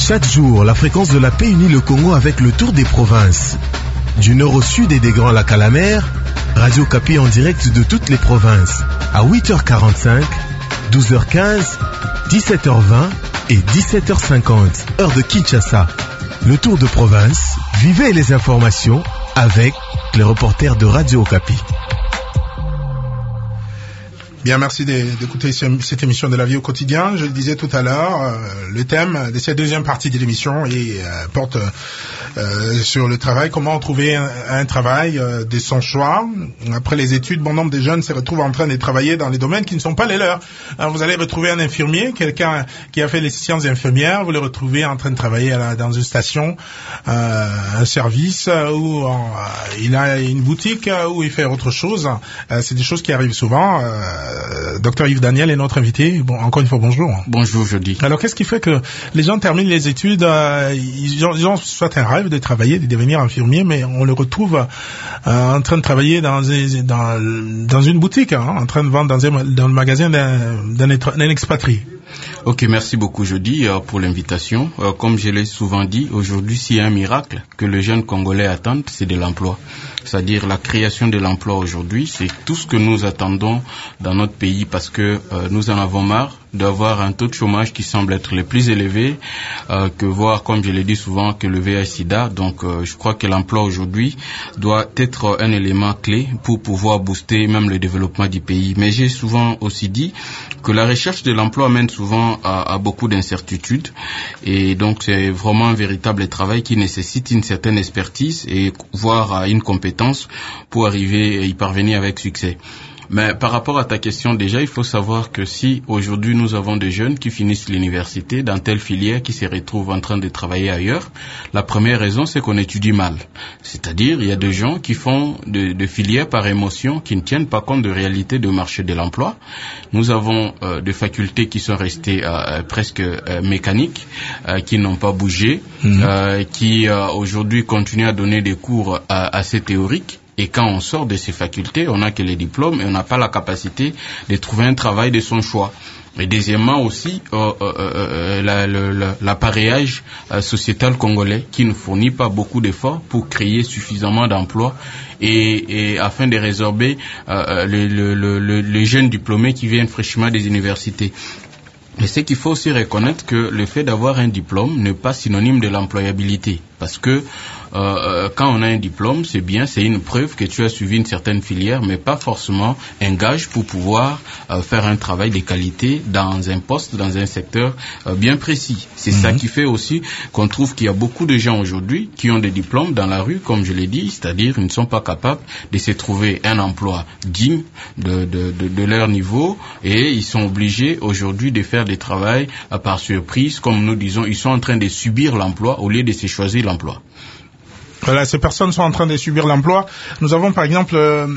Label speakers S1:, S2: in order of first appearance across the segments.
S1: Chaque jour, la fréquence de la paix unit le Congo avec le tour des provinces. Du nord au sud et des Grands Lacs à la mer, Radio Okapi en direct de toutes les provinces. À 8h45, 12h15, 17h20 et 17h50, heure de Kinshasa. Le tour de province, vivez les informations avec les reporters de Radio Okapi.
S2: Bien, merci d'écouter cette émission de la vie au quotidien. Je le disais tout à l'heure, le thème de cette deuxième partie de l'émission porte sur le travail, comment trouver un travail de son choix. Après les études, bon nombre de jeunes se retrouvent en train de travailler dans les domaines qui ne sont pas les leurs. Alors, vous allez retrouver un infirmier, quelqu'un qui a fait les sciences infirmières, vous le retrouvez en train de travailler dans une station, un service, où il a une boutique, où il fait autre chose. C'est des choses qui arrivent souvent. Docteur Yves Daniel est notre invité. Bon, encore une fois, bonjour.
S3: Bonjour, jeudi.
S2: Alors, qu'est-ce qui fait que les gens terminent les études, ils ont soit un rêve de travailler, de devenir infirmier, mais on le retrouve en train de travailler dans une boutique, en train de vendre dans le magasin d'un expatrié.
S3: Ok, merci beaucoup, jeudi, pour l'invitation. Comme je l'ai souvent dit, aujourd'hui, s'il y a un miracle que les jeunes Congolais attendent, c'est de l'emploi. C'est-à-dire la création de l'emploi aujourd'hui, c'est tout ce que nous attendons dans notre pays parce que nous en avons marre d'avoir un taux de chômage qui semble être le plus élevé que voir, comme je l'ai dit souvent, que le VIH-Sida. Donc je crois que l'emploi aujourd'hui doit être un élément clé pour pouvoir booster même le développement du pays. Mais j'ai souvent aussi dit que la recherche de l'emploi mène souvent à beaucoup d'incertitudes et donc c'est vraiment un véritable travail qui nécessite une certaine expertise et voire une compétence pour arriver et y parvenir avec succès. Mais par rapport à ta question, déjà, il faut savoir que si aujourd'hui nous avons des jeunes qui finissent l'université dans telle filière qui se retrouvent en train de travailler ailleurs, la première raison c'est qu'on étudie mal. C'est-à-dire, il y a des gens qui font de filières par émotion, qui ne tiennent pas compte de réalité du marché de l'emploi. Nous avons des facultés qui sont restées presque mécaniques, qui n'ont pas bougé, qui aujourd'hui continuent à donner des cours assez théoriques. Et quand on sort de ces facultés, on n'a que les diplômes et on n'a pas la capacité de trouver un travail de son choix. Et deuxièmement aussi, l'appareillage sociétal congolais qui ne fournit pas beaucoup d'efforts pour créer suffisamment d'emplois et afin de résorber les jeunes diplômés qui viennent fraîchement des universités. Mais c'est qu'il faut aussi reconnaître que le fait d'avoir un diplôme n'est pas synonyme de l'employabilité. Parce que quand on a un diplôme, c'est bien, c'est une preuve que tu as suivi une certaine filière, mais pas forcément un gage pour pouvoir faire un travail de qualité dans un poste, dans un secteur bien précis. C'est ça qui fait aussi qu'on trouve qu'il y a beaucoup de gens aujourd'hui qui ont des diplômes dans la rue, comme je l'ai dit, c'est-à-dire ils ne sont pas capables de se trouver un emploi digne de leur niveau et ils sont obligés aujourd'hui de faire des travails par surprise, comme nous disons, ils sont en train de subir l'emploi au lieu de se choisir l'emploi.
S2: Voilà, ces personnes sont en train de subir l'emploi. Nous avons par exemple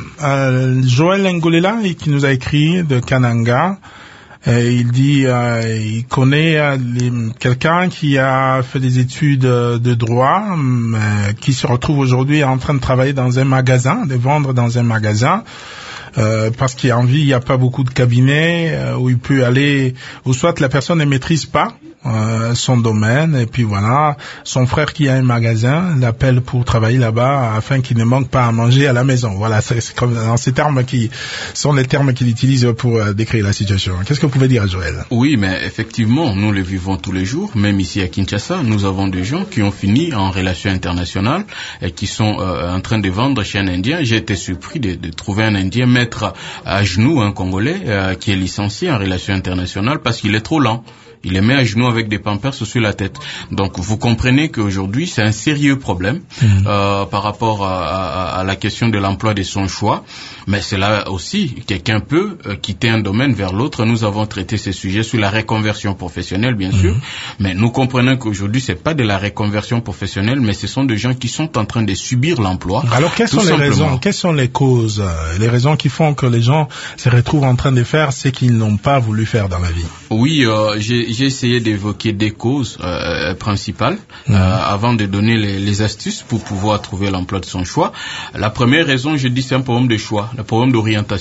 S2: Joël Ngolela qui nous a écrit de Kananga. Il dit il connaît quelqu'un qui a fait des études de droit, qui se retrouve aujourd'hui en train de travailler dans un magasin, de vendre dans un magasin. Parce qu'il y a envie, il n'y a pas beaucoup de cabinets où il peut aller, ou soit la personne ne maîtrise pas son domaine, et puis voilà, son frère qui a un magasin l'appelle pour travailler là-bas afin qu'il ne manque pas à manger à la maison. Voilà, c'est comme dans ces termes qui sont les termes qu'il utilise pour décrire la situation. Qu'est-ce que vous pouvez dire, Joël?
S3: Oui, mais effectivement, nous le vivons tous les jours, même ici à Kinshasa, nous avons des gens qui ont fini en relations internationales et qui sont en train de vendre chez un Indien. J'ai été surpris de trouver un Indien mettre à genoux un Congolais qui est licencié en relations internationales parce qu'il est trop lent. Il les met à genoux avec des pampers sur la tête. Donc vous comprenez qu'aujourd'hui c'est un sérieux problème par rapport à la question de l'emploi de son choix. Mais c'est là aussi, quelqu'un peut quitter un domaine vers l'autre. Nous avons traité ces sujets sur la reconversion professionnelle, bien sûr. Mais nous comprenons qu'aujourd'hui c'est pas de la reconversion professionnelle, mais ce sont des gens qui sont en train de subir l'emploi.
S2: Alors quelles sont les raisons, quelles sont les causes, les raisons qui font que les gens se retrouvent en train de faire ce qu'ils n'ont pas voulu faire dans la vie?
S3: Oui, j'ai essayé d'évoquer des causes principales avant de donner les astuces pour pouvoir trouver l'emploi de son choix. La première raison, je dis, c'est un problème de choix, le problème d'orientation.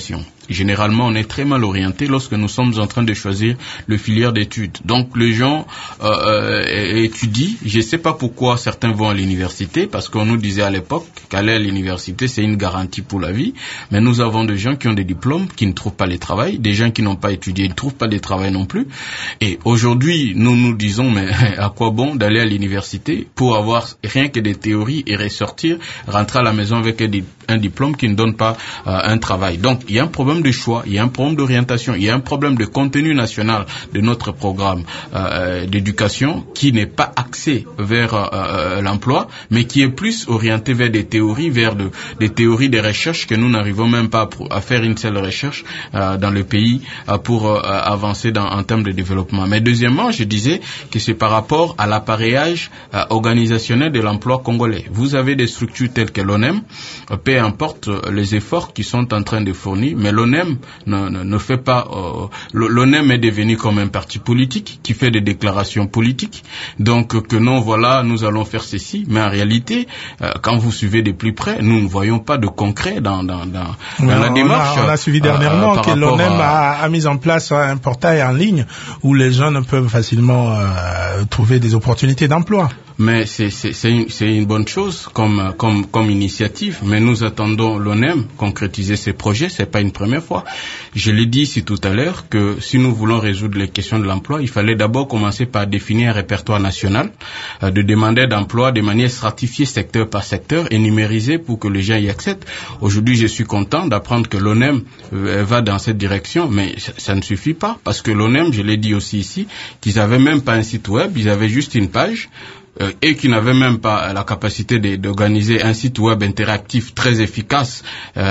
S3: Généralement, on est très mal orienté lorsque nous sommes en train de choisir le filière d'études. Donc, les gens étudient. Je ne sais pas pourquoi certains vont à l'université, parce qu'on nous disait à l'époque qu'aller à l'université, c'est une garantie pour la vie. Mais nous avons des gens qui ont des diplômes, qui ne trouvent pas les travail, des gens qui n'ont pas étudié, ils ne trouvent pas de travail non plus. Et aujourd'hui, nous nous disons, mais à quoi bon d'aller à l'université pour avoir rien que des théories et ressortir, rentrer à la maison avec un diplôme qui ne donne pas un travail. Donc, il y a un problème de choix, il y a un problème d'orientation, il y a un problème de contenu national de notre programme d'éducation qui n'est pas axé vers l'emploi, mais qui est plus orienté vers des théories, vers des théories de recherche que nous n'arrivons même pas à faire une seule recherche dans le pays pour avancer en termes de développement. Mais deuxièmement, je disais que c'est par rapport à l'appareillage organisationnel de l'emploi congolais. Vous avez des structures telles que l'ONEM, peu importe les efforts qui sont en train de fournir, mais l'ONEM ne fait pas... l'ONEM est devenu comme un parti politique qui fait des déclarations politiques. Donc que non, voilà, nous allons faire ceci. Mais en réalité, quand vous suivez de plus près, nous ne voyons pas de concret dans la démarche.
S2: On a suivi dernièrement que l'ONEM a mis en place un portail en ligne où les jeunes peuvent facilement trouver des opportunités d'emploi.
S3: Mais c'est une bonne chose comme initiative, mais nous attendons l'ONEM concrétiser ses projets, c'est pas une première fois. Je l'ai dit ici tout à l'heure que si nous voulons résoudre les questions de l'emploi, il fallait d'abord commencer par définir un répertoire national de demandeurs d'emploi de manière stratifiée secteur par secteur et numérisée pour que les gens y accèdent. Aujourd'hui, je suis content d'apprendre que l'ONEM va dans cette direction, mais ça ne suffit pas parce que l'ONEM, je l'ai dit aussi ici, qu'ils avaient même pas un site web, ils avaient juste une page. Et qui n'avaient même pas la capacité d'organiser un site web interactif très efficace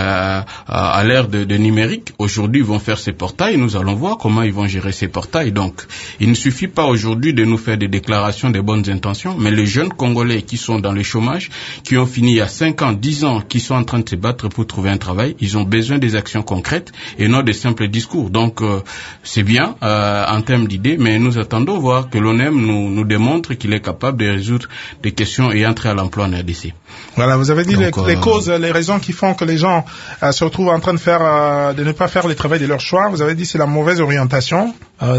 S3: à l'ère de numérique. Aujourd'hui, ils vont faire ces portails. Nous allons voir comment ils vont gérer ces portails. Donc, il ne suffit pas aujourd'hui de nous faire des déclarations de bonnes intentions, mais les jeunes Congolais qui sont dans le chômage, qui ont fini il y a 5 ans, 10 ans, qui sont en train de se battre pour trouver un travail, ils ont besoin des actions concrètes et non des simples discours. Donc, c'est bien en termes d'idées, mais nous attendons voir que l'ONEM nous démontre qu'il est capable de résoudre des questions et entrer à l'emploi en RDC.
S2: Voilà, vous avez dit les causes, les raisons qui font que les gens se retrouvent en train de ne pas faire le travail de leur choix. Vous avez dit c'est la mauvaise orientation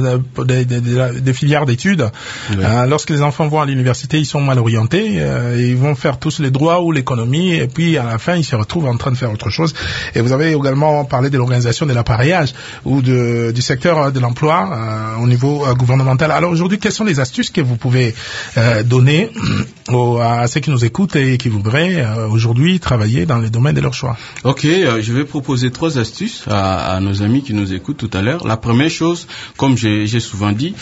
S2: des filières d'études. Oui. Lorsque les enfants vont à l'université, ils sont mal orientés, ils vont faire tous les droits ou l'économie, et puis à la fin, ils se retrouvent en train de faire autre chose. Et vous avez également parlé de l'organisation de l'appareillage ou du secteur de l'emploi au niveau gouvernemental. Alors aujourd'hui, quelles sont les astuces que vous pouvez donner à ceux qui nous écoutent et qui voudraient aujourd'hui travailler dans les domaines de leur choix?
S3: Ok, je vais proposer 3 astuces à nos amis qui nous écoutent tout à l'heure. La première chose, comme j'ai souvent dit,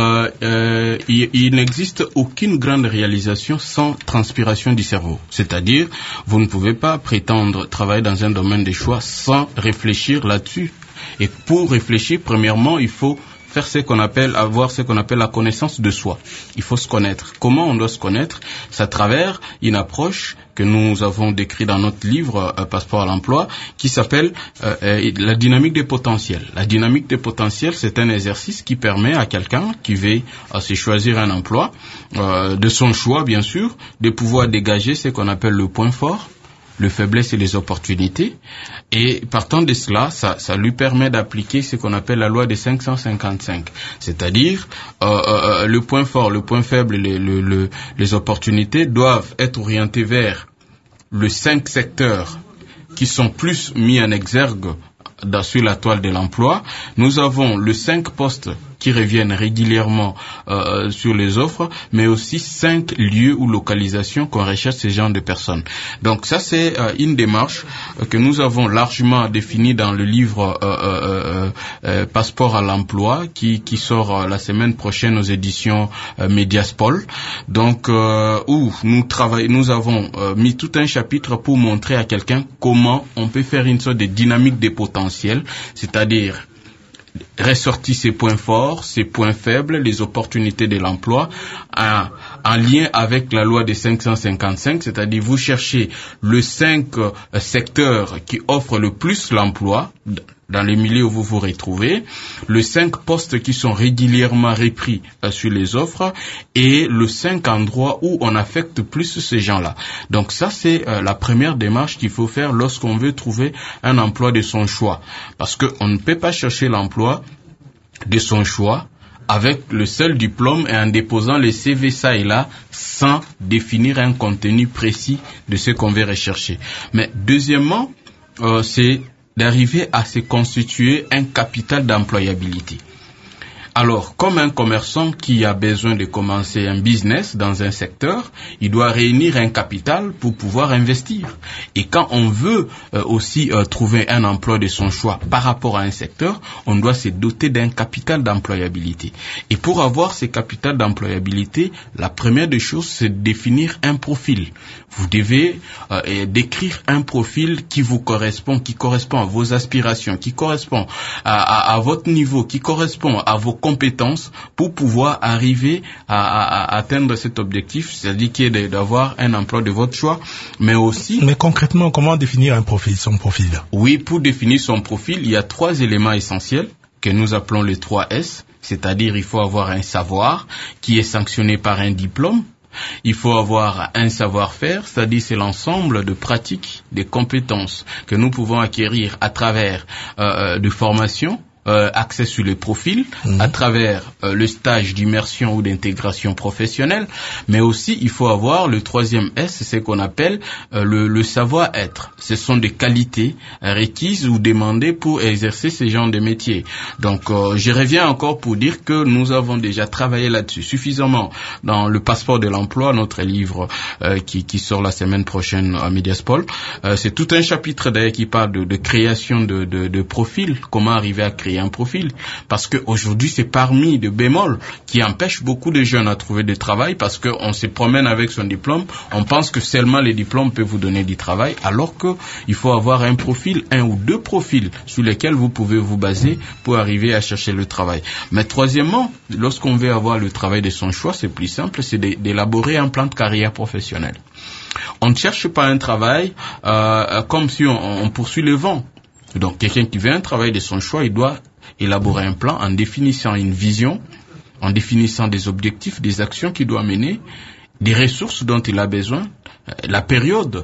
S3: il n'existe aucune grande réalisation sans transpiration du cerveau. C'est-à-dire, vous ne pouvez pas prétendre travailler dans un domaine de choix sans réfléchir là-dessus. Et pour réfléchir, premièrement, il faut faire avoir ce qu'on appelle la connaissance de soi. Il faut se connaître. Comment on doit se connaître? C'est à travers une approche que nous avons décrite dans notre livre Passeport à l'emploi, qui s'appelle la dynamique des potentiels. La dynamique des potentiels, c'est un exercice qui permet à quelqu'un qui veut se choisir un emploi, de son choix bien sûr, de pouvoir dégager ce qu'on appelle le point fort, le faiblesse et les opportunités. Et partant de cela, ça lui permet d'appliquer ce qu'on appelle la loi des 555. C'est-à-dire, le point fort, le point faible et les opportunités doivent être orientés vers les 5 secteurs qui sont plus mis en exergue sur la toile de l'emploi. Nous avons les 5 postes qui reviennent régulièrement sur les offres, mais aussi 5 lieux ou localisations qu'on recherche ces genres de personnes. Donc ça, c'est une démarche que nous avons largement définie dans le livre Passeport à l'emploi qui sort la semaine prochaine aux éditions Mediaspol. Donc où nous avons mis tout un chapitre pour montrer à quelqu'un comment on peut faire une sorte de dynamique des potentiels, c'est-à-dire ressortir ses points forts, ses points faibles, les opportunités de l'emploi, en lien avec la loi des 555, c'est-à-dire vous cherchez le 5 secteurs qui offrent le plus l'emploi dans les milieux où vous vous retrouvez, les 5 postes qui sont régulièrement repris sur les offres et le 5 endroits où on affecte plus ces gens-là. Donc ça, c'est la première démarche qu'il faut faire lorsqu'on veut trouver un emploi de son choix. Parce qu'on ne peut pas chercher l'emploi de son choix avec le seul diplôme et en déposant les CV ça et là sans définir un contenu précis de ce qu'on veut rechercher. Mais deuxièmement, c'est d'arriver à se constituer un capital d'employabilité. Alors, comme un commerçant qui a besoin de commencer un business dans un secteur, il doit réunir un capital pour pouvoir investir. Et quand on veut aussi trouver un emploi de son choix par rapport à un secteur, on doit se doter d'un capital d'employabilité. Et pour avoir ce capital d'employabilité, la première des choses, c'est de définir un profil. Vous devez décrire un profil qui vous correspond, qui correspond à vos aspirations, qui correspond à votre niveau, qui correspond à vos compétences pour pouvoir arriver à atteindre cet objectif, c'est-à-dire qui est d'avoir un emploi de votre choix, mais aussi...
S2: Mais concrètement, comment définir un profil, son profil?
S3: Oui, pour définir son profil, il y a 3 éléments essentiels que nous appelons les 3 S, c'est-à-dire il faut avoir un savoir qui est sanctionné par un diplôme. Il faut avoir un savoir-faire, c'est-à-dire c'est l'ensemble de pratiques, des compétences que nous pouvons acquérir à travers de formations, accès sur les profils, à travers le stage d'immersion ou d'intégration professionnelle, mais aussi il faut avoir le 3e S, c'est ce qu'on appelle le savoir-être. Ce sont des qualités requises ou demandées pour exercer ce genre de métier. Donc je reviens encore pour dire que nous avons déjà travaillé là-dessus suffisamment dans le passeport de l'emploi, notre livre qui sort la semaine prochaine à Mediaspol. C'est tout un chapitre d'ailleurs qui parle de création de profils, comment arriver à créer un profil, parce que aujourd'hui c'est parmi de bémols qui empêchent beaucoup de jeunes à trouver du travail, parce que on se promène avec son diplôme, on pense que seulement les diplômes peuvent vous donner du travail, alors que il faut avoir un profil, 1 ou 2 profils sur lesquels vous pouvez vous baser pour arriver à chercher le travail. Mais troisièmement, lorsqu'on veut avoir le travail de son choix, c'est plus simple, c'est d'élaborer un plan de carrière professionnelle. On ne cherche pas un travail comme si on poursuit le vent. Donc quelqu'un qui veut un travail de son choix, il doit élaborer un plan en définissant une vision, en définissant des objectifs, des actions qu'il doit mener, des ressources dont il a besoin, la période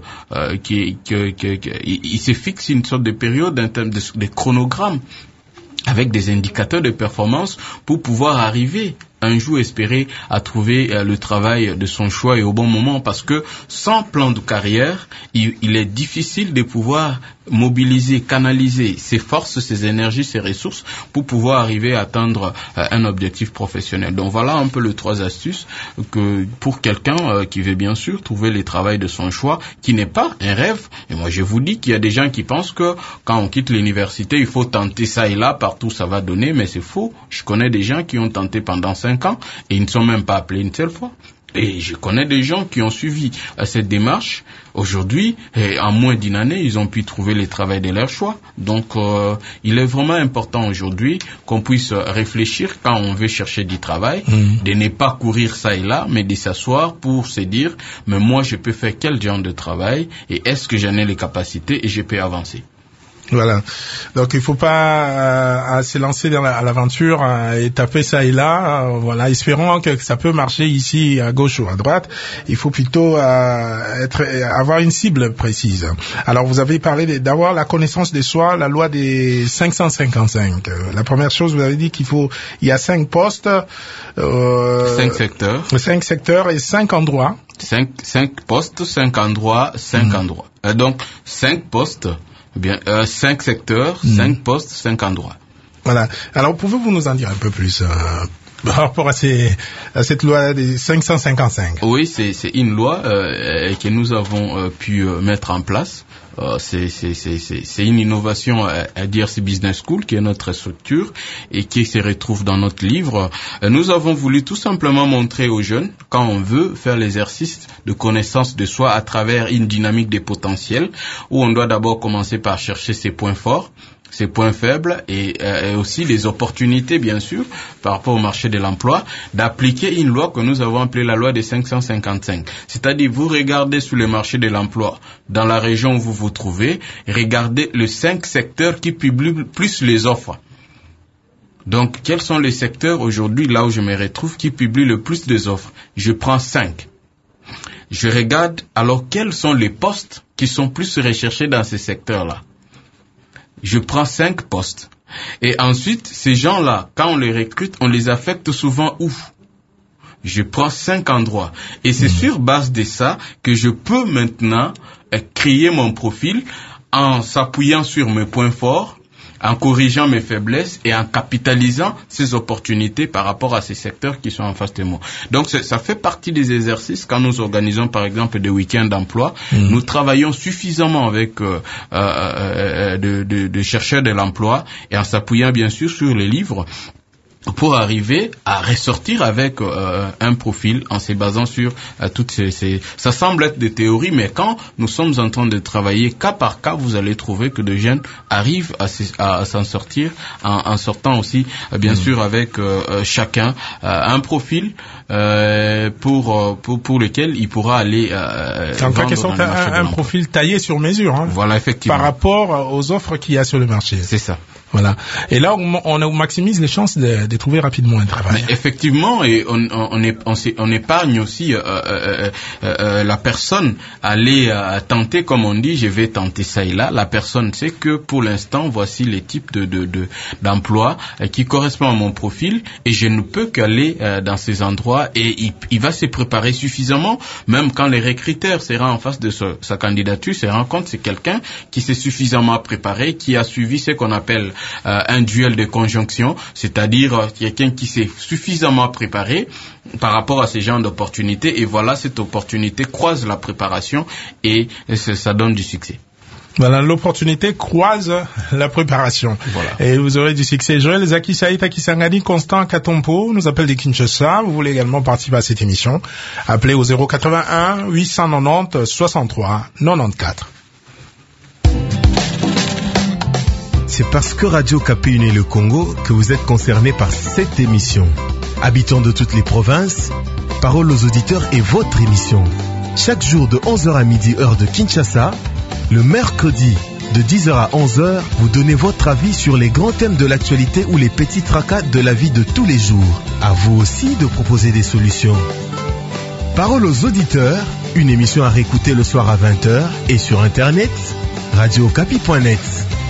S3: il se fixe une sorte de période en termes de chronogramme avec des indicateurs de performance pour pouvoir arriver un jour espérer à trouver le travail de son choix et au bon moment, parce que sans plan de carrière, il est difficile de pouvoir mobiliser, canaliser ses forces, ses énergies, ses ressources pour pouvoir arriver à atteindre un objectif professionnel. Donc voilà un peu les 3 astuces que pour quelqu'un qui veut bien sûr trouver le travail de son choix, qui n'est pas un rêve. Et moi je vous dis qu'il y a des gens qui pensent que quand on quitte l'université, il faut tenter ça et là, partout ça va donner, mais c'est faux. Je connais des gens qui ont tenté pendant 5 ans et ils ne sont même pas appelés une seule fois. Et je connais des gens qui ont suivi cette démarche. Aujourd'hui, en moins d'1 année, ils ont pu trouver le travail de leur choix. Donc, il est vraiment important aujourd'hui qu'on puisse réfléchir quand on veut chercher du travail, de ne pas courir ça et là, mais de s'asseoir pour se dire, mais moi, je peux faire quel genre de travail et est-ce que j'en ai les capacités et je peux avancer.
S2: Voilà. Donc il faut pas se lancer à l'aventure et taper ça et là. Voilà, espérons que ça peut marcher ici à gauche ou à droite. Il faut plutôt avoir une cible précise. Alors vous avez parlé d'avoir la connaissance de soi, la loi des 555. La première chose, vous avez dit il y a 5 postes,
S3: 5 secteurs.
S2: 5 secteurs et 5 endroits.
S3: 5 postes, 5 endroits, 5 endroits. Donc 5 postes. Bien, 5 secteurs, 5 postes, 5 endroits.
S2: Voilà. Alors, pouvez-vous nous en dire un peu plus par rapport à cette loi des 555?
S3: Oui, c'est une loi que nous avons pu mettre en place. C'est une innovation à DRC Business School, qui est notre structure et qui se retrouve dans notre livre. Nous avons voulu tout simplement montrer aux jeunes, quand on veut faire l'exercice de connaissance de soi à travers une dynamique des potentiels, où on doit d'abord commencer par chercher ses points forts, ses points faibles et aussi les opportunités, bien sûr, par rapport au marché de l'emploi, d'appliquer une loi que nous avons appelée la loi des 555. C'est-à-dire, vous regardez sur le marché de l'emploi, dans la région où vous vous trouvez, regardez les 5 secteurs qui publient plus les offres. Donc, quels sont les secteurs aujourd'hui, là où je me retrouve, qui publient le plus des offres? Je prends 5. Je regarde, alors, quels sont les postes qui sont plus recherchés dans ces secteurs-là? Je prends 5 postes. Et ensuite, ces gens-là, quand on les recrute, on les affecte souvent où? Je prends 5 endroits. Et c'est sur base de ça que je peux maintenant créer mon profil en s'appuyant sur mes points forts, en corrigeant mes faiblesses et en capitalisant ces opportunités par rapport à ces secteurs qui sont en face de moi. Donc ça fait partie des exercices quand nous organisons par exemple des week-ends d'emploi. Nous travaillons suffisamment avec de chercheurs de l'emploi et en s'appuyant bien sûr sur les livres pour arriver à ressortir avec un profil en se basant sur toutes ces... Ça semble être des théories, mais quand nous sommes en train de travailler cas par cas, vous allez trouver que des jeunes arrivent à s'en sortir en sortant aussi, bien sûr, avec chacun un profil pour lequel il pourra aller...
S2: C'est en quelque sorte un profil taillé sur mesure. Hein,
S3: voilà, effectivement.
S2: Par rapport aux offres qu'il y a sur le marché.
S3: C'est ça.
S2: Voilà. Et là, on maximise les chances de trouver rapidement un travail.
S3: Mais effectivement, et on épargne aussi la personne aller tenter, comme on dit, je vais tenter ça et là. La personne sait que pour l'instant, voici les types d'emplois qui correspondent à mon profil et je ne peux qu'aller dans ces endroits et il va se préparer suffisamment, même quand les recruteurs seront en face de sa candidature, se rend compte que c'est quelqu'un qui s'est suffisamment préparé, qui a suivi ce qu'on appelle un duel de conjonction, c'est-à-dire quelqu'un qui s'est suffisamment préparé par rapport à ces genres d'opportunités et voilà, cette opportunité croise la préparation et ça donne du succès.
S2: Voilà, l'opportunité croise la préparation. Voilà. Et vous aurez du succès. Joël Zaki Saïd Akisangani, Constant Katompo nous appelle de Kinshasa. Vous voulez également participer à cette émission. Appelez au 081 890 63 94.
S1: C'est parce que Radio Kapi Unie le Congo que vous êtes concerné par cette émission. Habitants de toutes les provinces, Parole aux auditeurs est votre émission. Chaque jour de 11h à midi, heure de Kinshasa, le mercredi de 10h à 11h, vous donnez votre avis sur les grands thèmes de l'actualité ou les petits tracas de la vie de tous les jours. À vous aussi de proposer des solutions. Parole aux auditeurs, une émission à réécouter le soir à 20h et sur internet, radiokapi.net.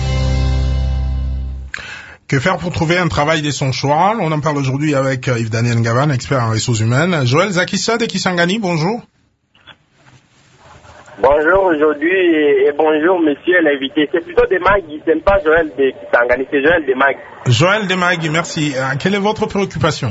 S2: Que faire pour trouver un travail de son choix? On en parle aujourd'hui avec Yves-Daniel Ngavan, expert en ressources humaines. Joël Zakissa de Kisangani, bonjour.
S4: Bonjour aujourd'hui et bonjour monsieur l'invité. C'est plutôt Demagui, c'est pas Joël de Kisangani, c'est Joël Demagui.
S2: Joël Demagui, merci. Quelle est votre préoccupation?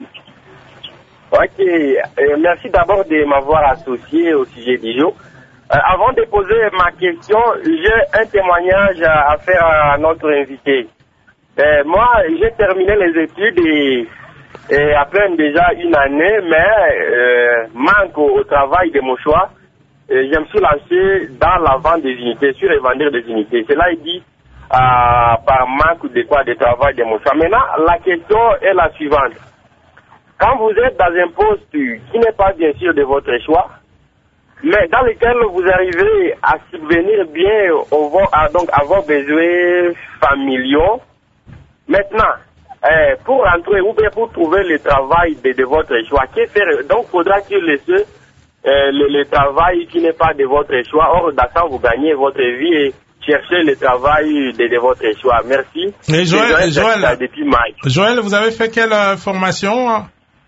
S4: Ok, merci d'abord de m'avoir associé au sujet du jour. Avant de poser ma question, j'ai un témoignage à faire à notre invité. Moi, j'ai terminé les études et à peine déjà une année, mais manque au travail de mon choix. Je me suis lancé dans la vente des unités, sur les vendeurs des unités. Cela est dit par manque de travail de mon choix. Maintenant, la question est la suivante. Quand vous êtes dans un poste qui n'est pas bien sûr de votre choix, mais dans lequel vous arrivez à subvenir bien à vos besoins familiaux, maintenant, pour entrer ou bien pour trouver le travail de votre choix, que faire? Donc, faudra-t-il laisser le travail qui n'est pas de votre choix? Or, d'accord, vous gagnez votre vie et cherchez le travail de votre choix. Merci.
S2: Et Joël, vous avez fait quelle formation?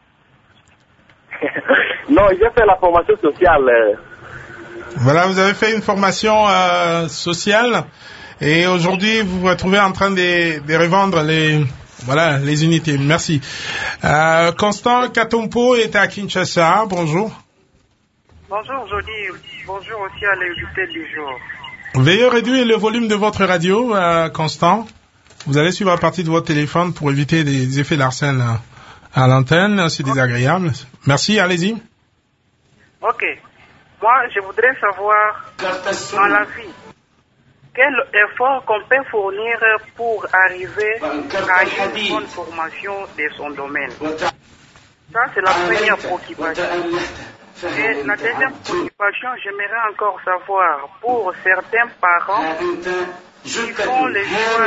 S4: Non, j'ai fait la formation sociale.
S2: Voilà, vous avez fait une formation sociale. Et aujourd'hui, vous vous retrouvez en train de revendre les unités. Merci. Constant Katompo est à Kinshasa. Bonjour.
S5: Bonjour, Jody. Bonjour aussi à l'invité du jour.
S2: Veuillez réduire le volume de votre radio, Constant. Vous allez suivre à partir de votre téléphone pour éviter des effets d'arsène à l'antenne. C'est désagréable. Merci, allez-y.
S5: Ok. Moi, je voudrais savoir, dans la vie, quel effort qu'on peut fournir pour arriver à une bonne formation de son domaine. Ça, c'est la première préoccupation. Et la deuxième préoccupation, j'aimerais encore savoir, pour certains parents qui font le choix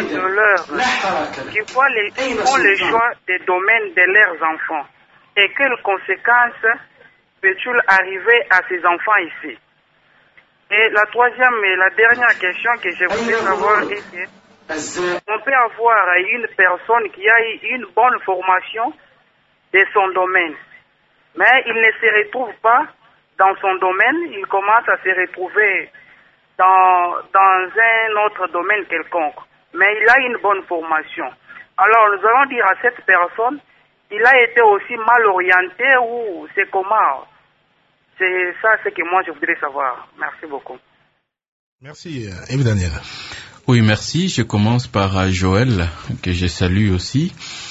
S5: qui font le choix des domaines de leurs enfants, et quelles conséquences peut-il arriver à ces enfants ici? Et la troisième et la dernière question que je voulais savoir est que on peut avoir une personne qui a une bonne formation de son domaine, mais il ne se retrouve pas dans son domaine, il commence à se retrouver dans un autre domaine quelconque, mais il a une bonne formation. Alors nous allons dire à cette personne, il a été aussi mal orienté ou c'est comment? C'est ça ce que moi je voudrais savoir. Merci beaucoup.
S2: Merci, Yves Daniel.
S3: Oui, merci. Je commence par Joël, que je salue aussi,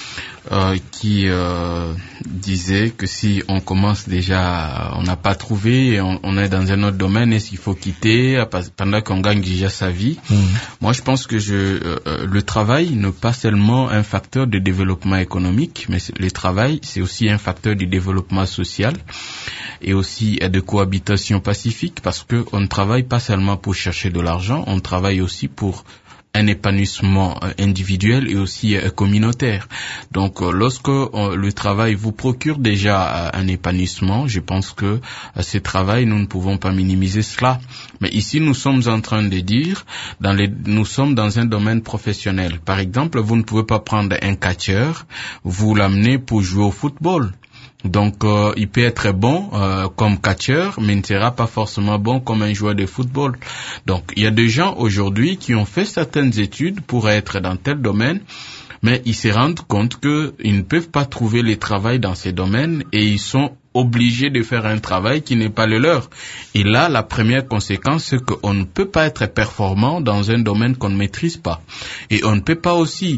S3: qui disait que si on commence déjà, on n'a pas trouvé, on est dans un autre domaine, est-ce qu'il faut quitter pendant qu'on gagne déjà sa vie? Moi, je pense que le travail n'est pas seulement un facteur de développement économique, mais le travail, c'est aussi un facteur de développement social et aussi de cohabitation pacifique, parce que on ne travaille pas seulement pour chercher de l'argent, on travaille aussi pour un épanouissement individuel et aussi communautaire. Donc, lorsque le travail vous procure déjà un épanouissement, je pense que ce travail, nous ne pouvons pas minimiser cela. Mais ici, nous sommes en train de dire, nous sommes dans un domaine professionnel. Par exemple, vous ne pouvez pas prendre un catcheur, vous l'amener pour jouer au football. Donc, il peut être bon comme catcheur, mais il ne sera pas forcément bon comme un joueur de football. Donc, il y a des gens aujourd'hui qui ont fait certaines études pour être dans tel domaine, mais ils se rendent compte qu'ils ne peuvent pas trouver le travail dans ces domaines et ils sont obligés de faire un travail qui n'est pas le leur. Et là, la première conséquence, c'est qu'on ne peut pas être performant dans un domaine qu'on ne maîtrise pas. Et on ne peut pas aussi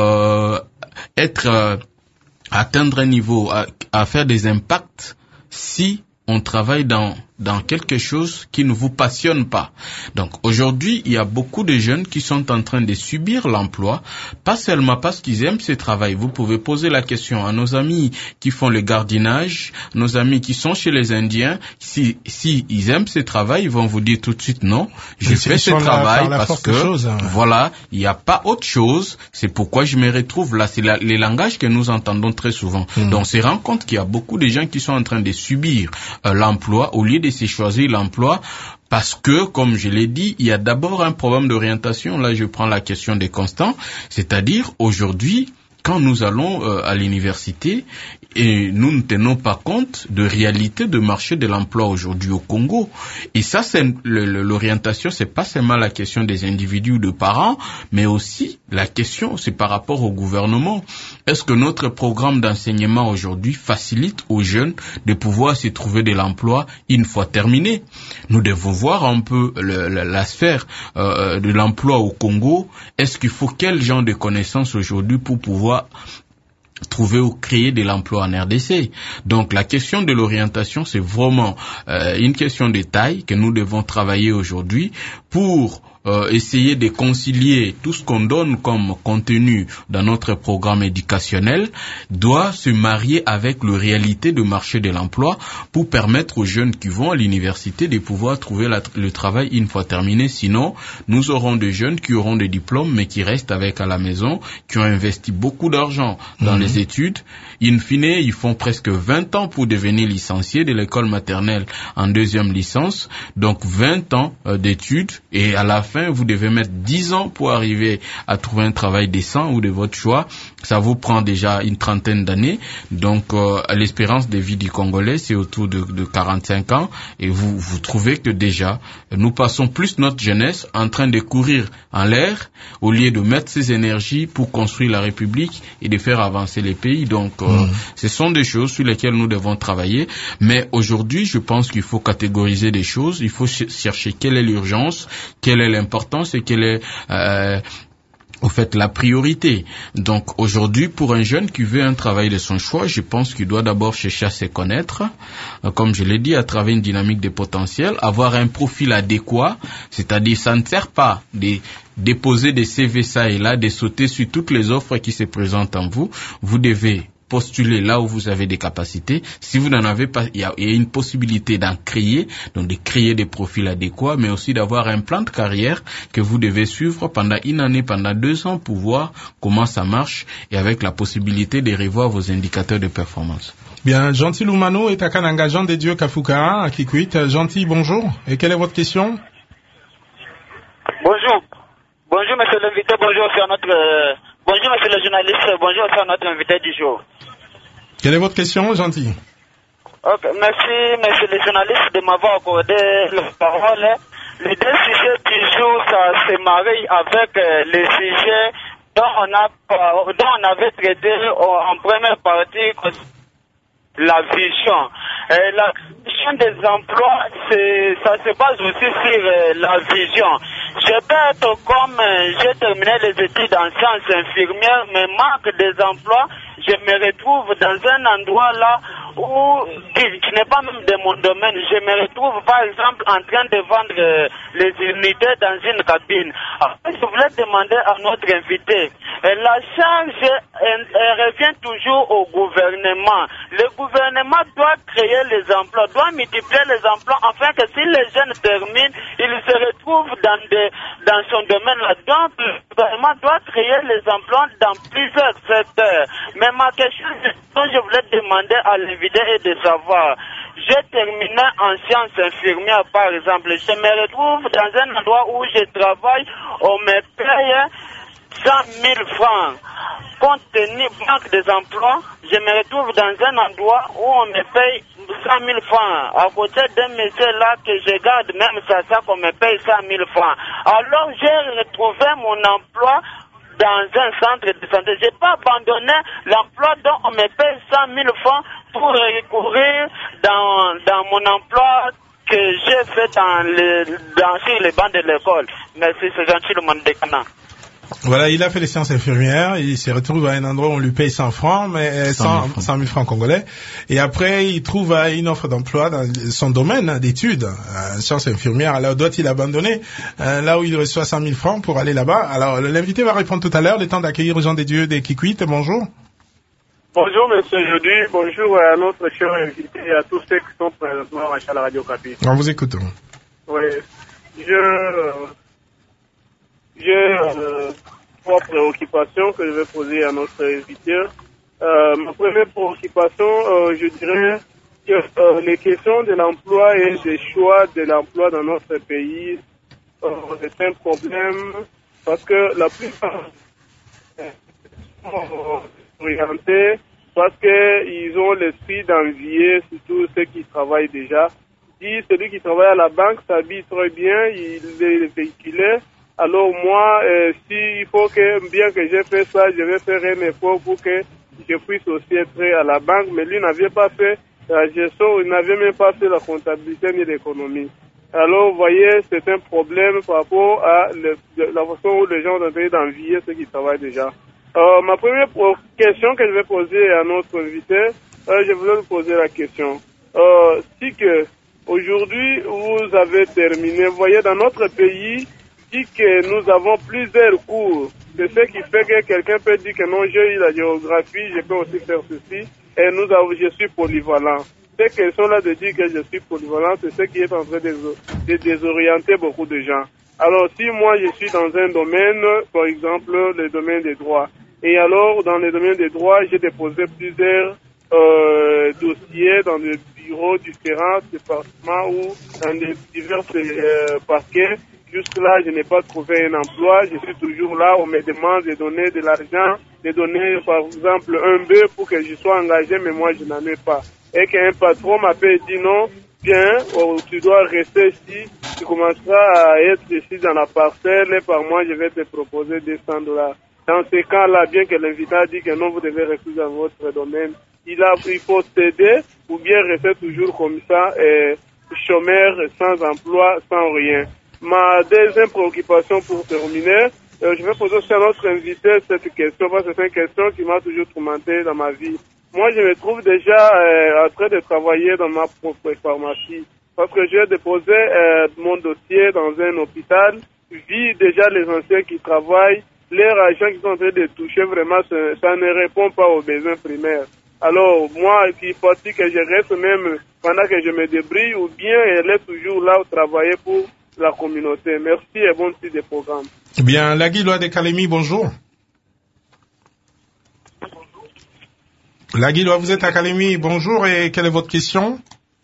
S3: atteindre un niveau, à faire des impacts si on travaille dans quelque chose qui ne vous passionne pas. Donc aujourd'hui, il y a beaucoup de jeunes qui sont en train de subir l'emploi, pas seulement parce qu'ils aiment ce travail. Vous pouvez poser la question à nos amis qui font le gardiennage, nos amis qui sont chez les Indiens, si ils aiment ce travail, ils vont vous dire tout de suite non, je fais ce travail parce que voilà, il n'y a pas autre chose, c'est pourquoi je me retrouve là. C'est les langages que nous entendons très souvent. Donc on se rend compte qu'il y a beaucoup de gens qui sont en train de subir l'emploi au lieu de se choisir l'emploi, parce que, comme je l'ai dit, il y a d'abord un problème d'orientation. Là, je prends la question des constants, c'est-à-dire aujourd'hui, quand nous allons à l'université et nous ne tenons pas compte de réalité de marché de l'emploi aujourd'hui au Congo. Et ça, c'est l'orientation, c'est pas seulement la question des individus ou de parents, mais aussi la question, c'est par rapport au gouvernement. Est-ce que notre programme d'enseignement aujourd'hui facilite aux jeunes de pouvoir se trouver de l'emploi une fois terminé? Nous devons voir un peu la sphère de l'emploi au Congo. Est-ce qu'il faut quel genre de connaissances aujourd'hui pour pouvoir trouver ou créer de l'emploi en RDC? Donc la question de l'orientation, c'est vraiment une question de taille que nous devons travailler aujourd'hui pour essayer de concilier tout ce qu'on donne comme contenu dans notre programme éducationnel doit se marier avec la réalité du marché de l'emploi pour permettre aux jeunes qui vont à l'université de pouvoir trouver le travail une fois terminé. Sinon, nous aurons des jeunes qui auront des diplômes mais qui restent avec à la maison, qui ont investi beaucoup d'argent dans les études. In fine, ils font presque 20 ans pour devenir licenciés de l'école maternelle en deuxième licence. Donc 20 ans d'études et à la fin, vous devez mettre 10 ans pour arriver à trouver un travail décent ou de votre choix. Ça vous prend déjà une trentaine d'années. Donc, l'espérance de vie du Congolais, c'est autour de 45 ans. Et vous trouvez que déjà, nous passons plus notre jeunesse en train de courir en l'air au lieu de mettre ses énergies pour construire la République et de faire avancer les pays. Donc, ce sont des choses sur lesquelles nous devons travailler. Mais aujourd'hui, je pense qu'il faut catégoriser des choses. Il faut chercher quelle est l'urgence, quelle est l'importance et quelle est au fait, la priorité. Donc aujourd'hui, pour un jeune qui veut un travail de son choix, je pense qu'il doit d'abord chercher à se connaître, comme je l'ai dit, à travers une dynamique des potentiels, avoir un profil adéquat, c'est-à-dire ça ne sert pas de déposer des CV ça et là, de sauter sur toutes les offres qui se présentent en vous. Vous devez postuler là où vous avez des capacités. Si vous n'en avez pas, il y a une possibilité d'en créer, donc de créer des profils adéquats, mais aussi d'avoir un plan de carrière que vous devez suivre pendant une année, pendant 2 ans pour voir comment ça marche et avec la possibilité de revoir vos indicateurs de performance.
S2: Bien, Gentil Lumano est à Kananga, Jean des Dieux Kafouka, à Kikwit. Gentil, bonjour. Et quelle est votre question?
S6: Bonjour. Bonjour, monsieur l'invité. Bonjour, c'est bonjour, monsieur le journaliste. Bonjour, c'est notre invité du jour.
S2: Quelle est votre question, Gentil?
S6: Okay, merci, monsieur le journaliste, de m'avoir accordé la parole. Les 2 sujets du jour, ça se marie avec les sujets dont on avait traité en première partie, la vision. La vision des emplois, ça se base aussi sur la vision. Je peux être comme, j'ai terminé les études en sciences infirmières, mais manque des emplois, je me retrouve dans un endroit là qui n'est pas même de mon domaine. Je me retrouve par exemple en train de vendre les unités dans une cabine. Alors, je voulais demander à notre invité, la charge revient toujours au gouvernement. Le gouvernement doit créer les emplois, doit multiplier les emplois, afin que si les jeunes terminent, ils se retrouvent dans son domaine là. Donc, le gouvernement doit créer les emplois dans plusieurs secteurs. Mais ma question, je voulais demander à l'invité est de savoir, j'ai terminé en sciences infirmières par exemple, je me retrouve dans un endroit où je travaille, on me paye 100 000 francs. Compte tenu manque des emplois, je me retrouve dans un endroit où on me paye 100 000 francs. À côté d'un monsieur là que je garde, même ça qu'on me paye 100 000 francs. Alors j'ai retrouvé mon emploi dans un centre de santé. Je n'ai pas abandonné l'emploi dont on me paye 100 000 francs pour recourir dans mon emploi que j'ai fait sur les bancs de l'école. Merci, c'est gentil le monde de Cana.
S2: Voilà, il a fait les sciences infirmières, il se retrouve à un endroit où on lui paye 100 francs, mais 100 000 francs congolais. Et après, il trouve une offre d'emploi dans son domaine d'études, sciences infirmières. Alors, doit-il abandonner là où il reçoit 100 000 francs pour aller là-bas? Alors, l'invité va répondre tout à l'heure, le temps d'accueillir Jean des Dieux des Kikwit. Bonjour.
S7: Bonjour, monsieur Jody. Bonjour à notre cher invité et à tous ceux qui sont présentement à la Radio Capi.
S2: On vous écoute.
S7: Oui. J'ai 3 préoccupations que je vais poser à notre invité. Ma première préoccupation, je dirais que les questions de l'emploi et des choix de l'emploi dans notre pays c'est un problème parce que la plupart sont orientés parce qu'ils ont l'esprit d'envier surtout ceux qui travaillent déjà. Si celui qui travaille à la banque s'habille très bien, il est véhiculé. Alors moi, il faut que, bien que j'ai fait ça, je vais faire un effort pour que je puisse aussi être à la banque. Mais lui n'avait pas fait la gestion, il n'avait même pas fait la comptabilité ni l'économie. Alors vous voyez, c'est un problème par rapport à la façon où les gens ont essayé d'envier ceux qui travaillent déjà. Ma première question que je vais poser à notre invité, je voulais vous poser la question. Si que aujourd'hui vous avez terminé, vous voyez dans notre pays, dit que nous avons plusieurs cours. C'est ce qui fait que quelqu'un peut dire que non, j'ai eu la géographie, je peux aussi faire ceci. Et je suis polyvalent. Cette question-là de dire que je suis polyvalent, c'est ce qui est en train de désorienter beaucoup de gens. Alors, si moi je suis dans un domaine, par exemple, le domaine des droits, et alors dans le domaine des droits, j'ai déposé plusieurs dossiers dans des bureaux différents départements ou dans des divers parquets. Jusque-là, je n'ai pas trouvé un emploi. Je suis toujours là. On me demande de donner de l'argent, de donner, par exemple, un bœuf pour que je sois engagé, mais moi, je n'en ai pas. Et qu'un patron m'appelle et dit non, bien, tu dois rester ici. Tu commenceras à être ici dans la parcelle et par mois, je vais te proposer $200. Dans ces cas-là, bien que l'invité a dit que non, vous devez rester dans votre domaine, il faut s'aider ou bien rester toujours comme ça, chômeur, sans emploi, sans rien. Ma deuxième préoccupation pour terminer, Je vais poser aussi à notre invité cette question, parce que c'est une question qui m'a toujours tourmenté dans ma vie. Moi, je me trouve déjà en train de travailler dans ma propre pharmacie, parce que j'ai déposé mon dossier dans un hôpital, vu déjà les anciens qui travaillent, leurs agents qui sont en train de toucher, vraiment, ça ne répond pas aux besoins primaires. Alors, moi, il faut-il que je reste même pendant que je me débrouille, ou bien elle est toujours là où travailler pour la communauté. Merci et bon type de programme.
S2: Bien, Laguiloa de Kalemi, bonjour. Laguiloa, vous êtes à Kalemi, bonjour, et quelle est votre question?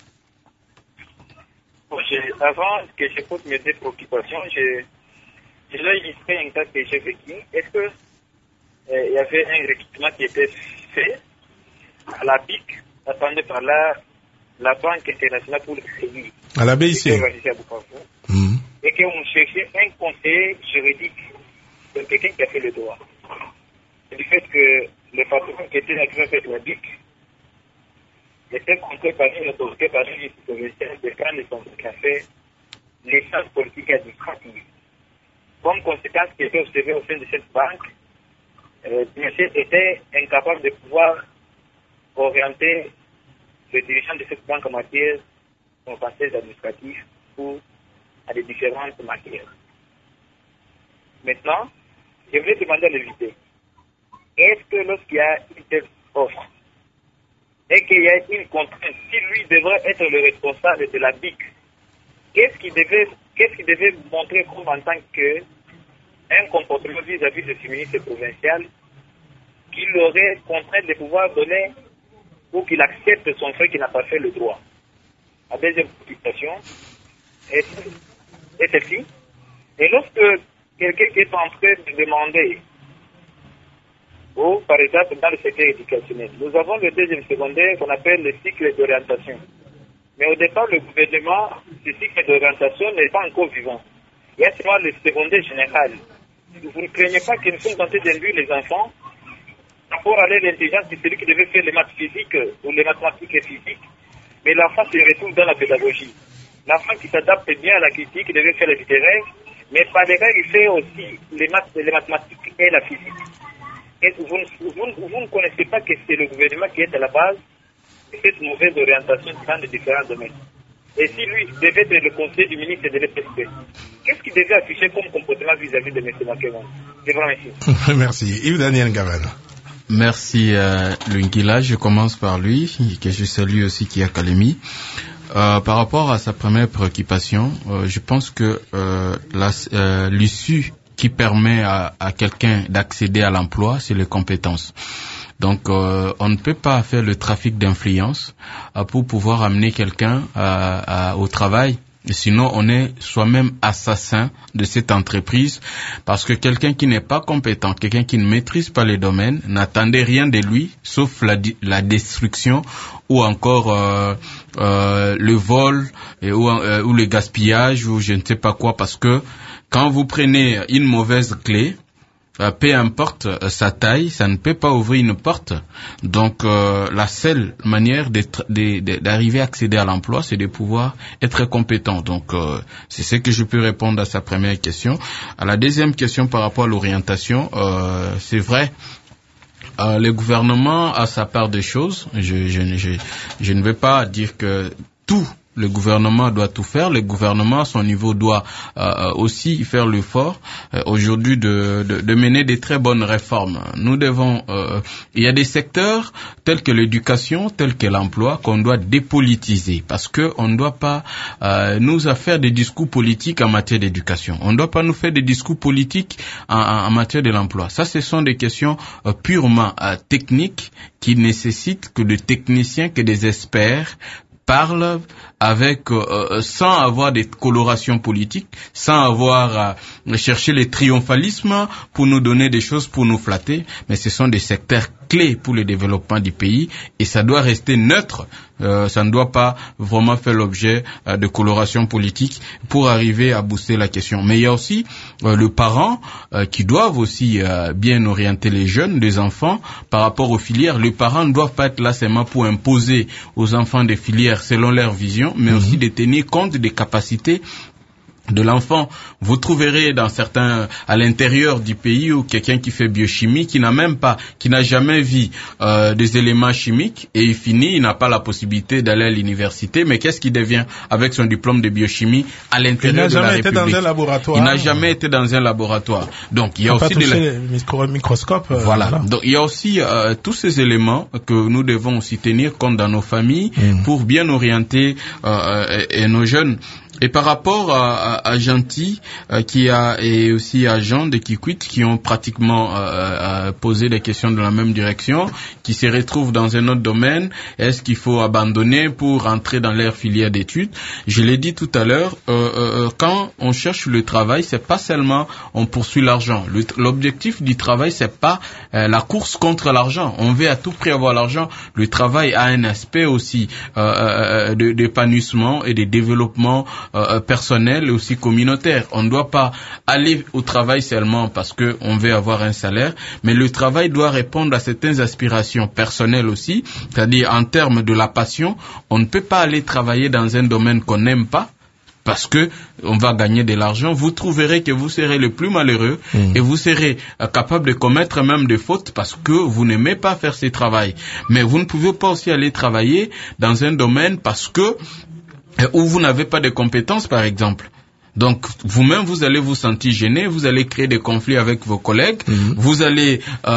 S8: Avant que je pose mes deux préoccupations, je l'ai illustré un cas que j'ai vécu. Est-ce que il y avait un recrutement qui était fait à la BIC, attendez par là, la Banque internationale pour le crédit,
S2: à la BIC,
S8: et qu'on cherchait un conseiller juridique, donc quelqu'un qui a fait le droit. Et du fait que le patron qui était avec la BIC était contrôlé par une autorité, par une autorité de quand les conseils qui a fait l'échange politique et administrative. Comme conséquence qui était observée au sein de cette banque, monsieur était incapable de pouvoir orienter le dirigeant de cette banque en matière de conseils administratifs ou à des différentes matières. Maintenant, je voulais demander à l'invité, est-ce que lorsqu'il y a une telle offre et qu'il y a une contrainte, si lui devrait être le responsable de la BIC, qu'est-ce qu'il devait montrer comme en tant qu'un comportement vis-à-vis de ce ministre provincial qu'il aurait contraint de pouvoir donner ou qu'il accepte son fait qu'il n'a pas fait le droit. La deuxième question est celle-ci. Et lorsque quelqu'un qui est en train de demander, ou par exemple dans le secteur éducationnel, nous avons le deuxième secondaire qu'on appelle le cycle d'orientation. Mais au départ, le gouvernement, ce cycle d'orientation n'est pas encore vivant. Il y a seulement le secondaire général. Vous ne craignez pas que nous sommes tentés d'induire les enfants pour aller à l'intelligence, c'est celui qui devait faire les maths physiques ou les mathématiques et physiques, mais l'enfant se retrouve dans la pédagogie. L'enfant qui s'adapte bien à la critique, il devait faire le littéraire, mais par derrière, il fait aussi les mathématiques et la physique. Et vous ne connaissez pas que c'est le gouvernement qui est à la base de cette mauvaise orientation dans les différents domaines. Et si lui devait être le conseiller du ministre de l'EPSP, qu'est-ce qu'il devait afficher comme comportement vis-à-vis de M. Makéwan? Je vous remercie.
S2: Merci. Yves Daniel Gavel.
S3: Merci Lungila, je commence par lui, que je salue aussi qui est à Kalemi. Par rapport à sa première préoccupation, je pense que l'issue qui permet à quelqu'un d'accéder à l'emploi, c'est les compétences. Donc on ne peut pas faire le trafic d'influence pour pouvoir amener quelqu'un au travail. Sinon, on est soi-même assassin de cette entreprise, parce que quelqu'un qui n'est pas compétent, quelqu'un qui ne maîtrise pas les domaines, n'attendait rien de lui, sauf la destruction ou encore le vol ou le gaspillage ou je ne sais pas quoi, parce que quand vous prenez une mauvaise clé, peu importe sa taille, ça ne peut pas ouvrir une porte. Donc la seule manière d'arriver à accéder à l'emploi, c'est de pouvoir être compétent. Donc c'est ce que je peux répondre à sa première question. À la deuxième question par rapport à l'orientation, c'est vrai. Le gouvernement a sa part de choses. Je ne vais pas dire que tout le gouvernement doit tout faire. Le gouvernement, à son niveau, doit aussi faire l'effort aujourd'hui de mener des très bonnes réformes. Nous devons... il y a des secteurs tels que l'éducation, tels que l'emploi, qu'on doit dépolitiser, parce que on ne doit pas nous faire des discours politiques en matière d'éducation. On ne doit pas nous faire des discours politiques en matière de l'emploi. Ça, ce sont des questions purement techniques qui nécessitent que des techniciens, que des experts parle avec sans avoir des colorations politiques, sans avoir cherché les triomphalismes pour nous donner des choses pour nous flatter, mais ce sont des secteurs clés pour le développement du pays et ça doit rester neutre. Ça ne doit pas vraiment faire l'objet de coloration politique pour arriver à booster la question. Mais il y a aussi le parent qui doivent aussi bien orienter les jeunes, les enfants par rapport aux filières. Les parents ne doivent pas être là seulement pour imposer aux enfants des filières selon leur vision, mais aussi de tenir compte des capacités de l'enfant, vous trouverez à l'intérieur du pays où quelqu'un qui fait biochimie, qui n'a jamais vu des éléments chimiques, et il n'a pas la possibilité d'aller à l'université, mais qu'est-ce qu'il devient avec son diplôme de biochimie à l'intérieur de la République? Il n'a jamais été dans un laboratoire. Il n'a jamais été dans un laboratoire. Donc il y a aussi
S2: le microscope.
S3: Voilà. Donc il y a aussi tous ces éléments que nous devons aussi tenir compte dans nos familles pour bien orienter nos jeunes. Et par rapport à Gentil, et aussi à Jean de Kikwit, qui ont pratiquement posé des questions dans la même direction, qui se retrouvent dans un autre domaine, est-ce qu'il faut abandonner pour entrer dans leur filière d'études? Je l'ai dit tout à l'heure, quand on cherche le travail, c'est pas seulement on poursuit l'argent. L'objectif du travail, c'est pas la course contre l'argent. On veut à tout prix avoir l'argent. Le travail a un aspect aussi d'épanouissement et de développement personnel et aussi communautaire. On ne doit pas aller au travail seulement parce que on veut avoir un salaire, mais le travail doit répondre à certaines aspirations personnelles aussi, c'est-à-dire en termes de la passion. On ne peut pas aller travailler dans un domaine qu'on n'aime pas parce que on va gagner de l'argent. Vous trouverez que vous serez le plus malheureux et vous serez capable de commettre même des fautes parce que vous n'aimez pas faire ce travail. Mais vous ne pouvez pas aussi aller travailler dans un domaine parce que où vous n'avez pas de compétences, par exemple. Donc, vous-même, vous allez vous sentir gêné, vous allez créer des conflits avec vos collègues, vous allez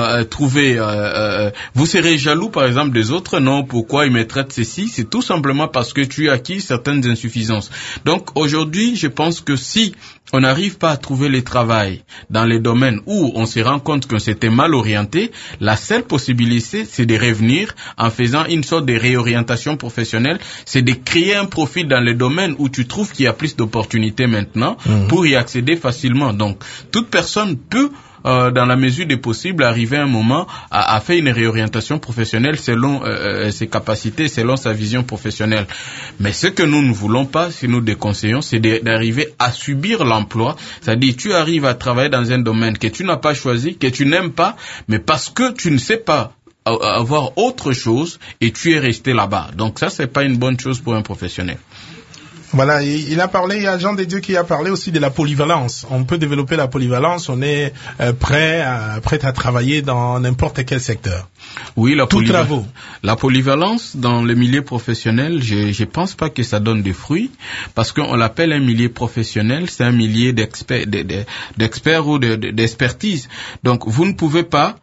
S3: vous serez jaloux, par exemple, des autres. Non, pourquoi ils me traitent ceci? C'est tout simplement parce que tu as acquis certaines insuffisances. Donc, aujourd'hui, je pense que si on n'arrive pas à trouver le travail dans les domaines où on se rend compte que c'était mal orienté, la seule possibilité, c'est de revenir en faisant une sorte de réorientation professionnelle, c'est de créer un profil dans les domaines où tu trouves qu'il y a plus d'opportunités maintenant pour y accéder facilement. Donc, toute personne peut dans la mesure des possibles, arriver à un moment à faire une réorientation professionnelle selon ses capacités, selon sa vision professionnelle. Mais ce que nous ne voulons pas, si nous déconseillons, c'est d'arriver à subir l'emploi. C'est-à-dire, tu arrives à travailler dans un domaine que tu n'as pas choisi, que tu n'aimes pas, mais parce que tu ne sais pas avoir autre chose et tu es resté là-bas. Donc ça, c'est pas une bonne chose pour un professionnel.
S2: Voilà, il y a Jean de Dieu qui a parlé aussi de la polyvalence. On peut développer la polyvalence, on est prêt à travailler dans n'importe quel secteur.
S3: Oui, la polyvalence dans le milieu professionnel, je pense pas que ça donne des fruits, parce qu'on l'appelle un milieu professionnel, c'est un milieu d'experts ou d'expertise. Donc vous ne pouvez pas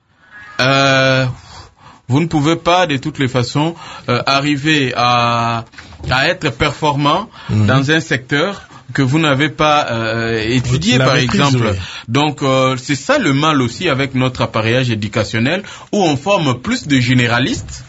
S3: de toutes les façons arriver à être performant dans un secteur que vous n'avez pas étudié, par exemple. Oui. Donc c'est ça le mal aussi avec notre appareillage éducationnel, où on forme plus de généralistes.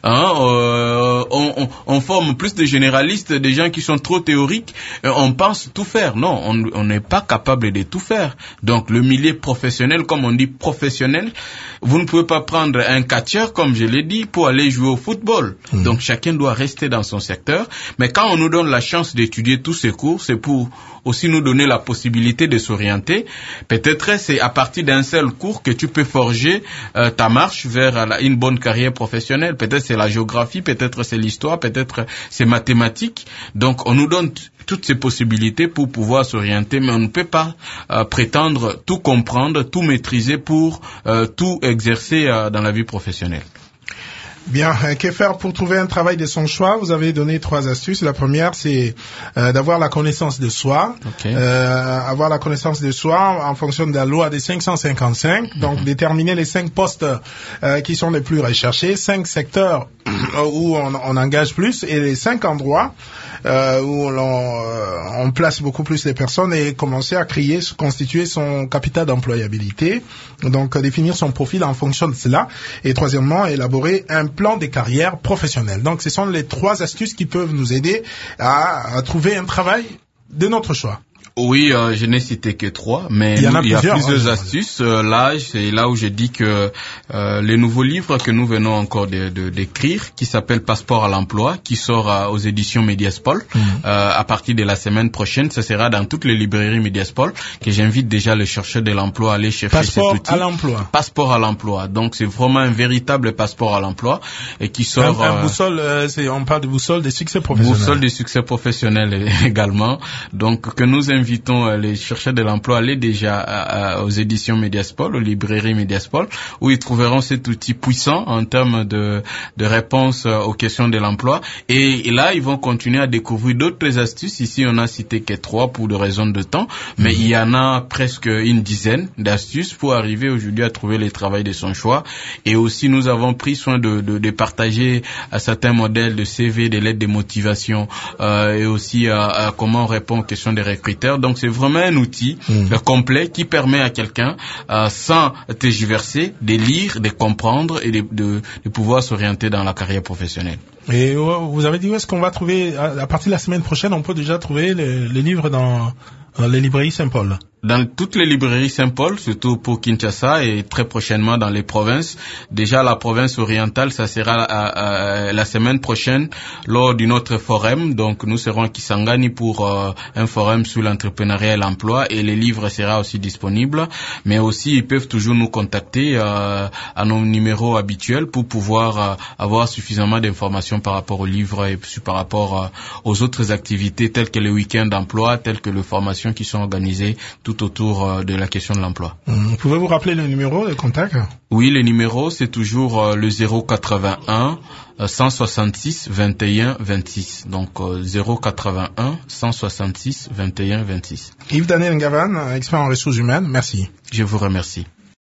S3: On forme plus de généralistes, des gens qui sont trop théoriques. On pense tout faire. Non, on n'est pas capable de tout faire. Donc le milieu professionnel, comme on dit professionnel, vous ne pouvez pas prendre un catcheur, comme je l'ai dit, pour aller jouer au football. Donc chacun doit rester dans son secteur. Mais quand on nous donne la chance d'étudier tous ces cours, c'est pour aussi nous donner la possibilité de s'orienter. Peut-être c'est à partir d'un seul cours que tu peux forger ta marche vers une bonne carrière professionnelle. Peut-être c'est la géographie, peut-être c'est l'histoire, peut-être c'est mathématiques. Donc on nous donne toutes ces possibilités pour pouvoir s'orienter, mais on ne peut pas prétendre tout comprendre, tout maîtriser pour tout exercer dans la vie professionnelle.
S2: Bien, que faire pour trouver un travail de son choix? Vous avez donné 3 astuces. La première, c'est d'avoir la connaissance de soi. Okay. Avoir la connaissance de soi en fonction de la loi des 555. Donc, déterminer les 5 postes qui sont les plus recherchés, 5 secteurs où on engage plus et les 5 endroits où on place beaucoup plus les personnes et commencer à constituer son capital d'employabilité. Donc, définir son profil en fonction de cela. Et troisièmement, élaborer un plan de carrière professionnelle. Donc, ce sont les 3 astuces qui peuvent nous aider à trouver un travail de notre choix.
S3: Oui, je n'ai cité que 3, mais il y a plusieurs astuces. Là, c'est là où je dis que les nouveaux livres que nous venons encore d'écrire, qui s'appelle Passeport à l'emploi, qui sort aux éditions Mediaspol, à partir de la semaine prochaine, ce sera dans toutes les librairies Mediaspol, que j'invite déjà les chercheurs de l'emploi à aller chercher cet outil.
S2: Passeport à l'emploi.
S3: Passeport à l'emploi. Donc c'est vraiment un véritable passeport à l'emploi et qui sort.
S2: Un boussole, on parle de boussole de succès professionnel.
S3: Boussole de succès professionnel également. Donc que nous invitons invitons les chercheurs de l'emploi à aller déjà aux éditions Mediaspol, aux librairies Mediaspol, où ils trouveront cet outil puissant en termes de réponse aux questions de l'emploi. Et là, ils vont continuer à découvrir d'autres astuces. Ici, on a cité que 3 pour de raisons de temps, mais il y en a presque une dizaine d'astuces pour arriver aujourd'hui à trouver le travail de son choix. Et aussi, nous avons pris soin de partager certains modèles de CV, des lettres de motivation, et aussi comment on répond aux questions des recruteurs. Donc, c'est vraiment un outil complet qui permet à quelqu'un, sans tergiverser, de lire, de comprendre et de pouvoir s'orienter dans la carrière professionnelle.
S2: Et vous avez dit où est-ce qu'on va trouver, à partir de la semaine prochaine, on peut déjà trouver les livres dans les librairies Saint-Paul?
S3: Dans toutes les librairies Saint-Paul, surtout pour Kinshasa et très prochainement dans les provinces. Déjà la province orientale, ça sera la semaine prochaine lors d'une autre forum. Donc nous serons à Kisangani pour un forum sur l'entrepreneuriat et l'emploi, et les livres seront aussi disponibles. Mais aussi ils peuvent toujours nous contacter à nos numéros habituels pour pouvoir avoir suffisamment d'informations par rapport aux livres et par rapport aux autres activités telles que les week-ends d'emploi, telles que les formations qui sont organisées tout autour de la question de l'emploi.
S2: Pouvez-vous rappeler le numéro de contact?
S3: Oui, le numéro, c'est toujours le 081 166 21 26. Donc 081 166 21 26.
S2: Yves Daniel Ngavan, expert en ressources humaines, merci.
S3: Je vous remercie.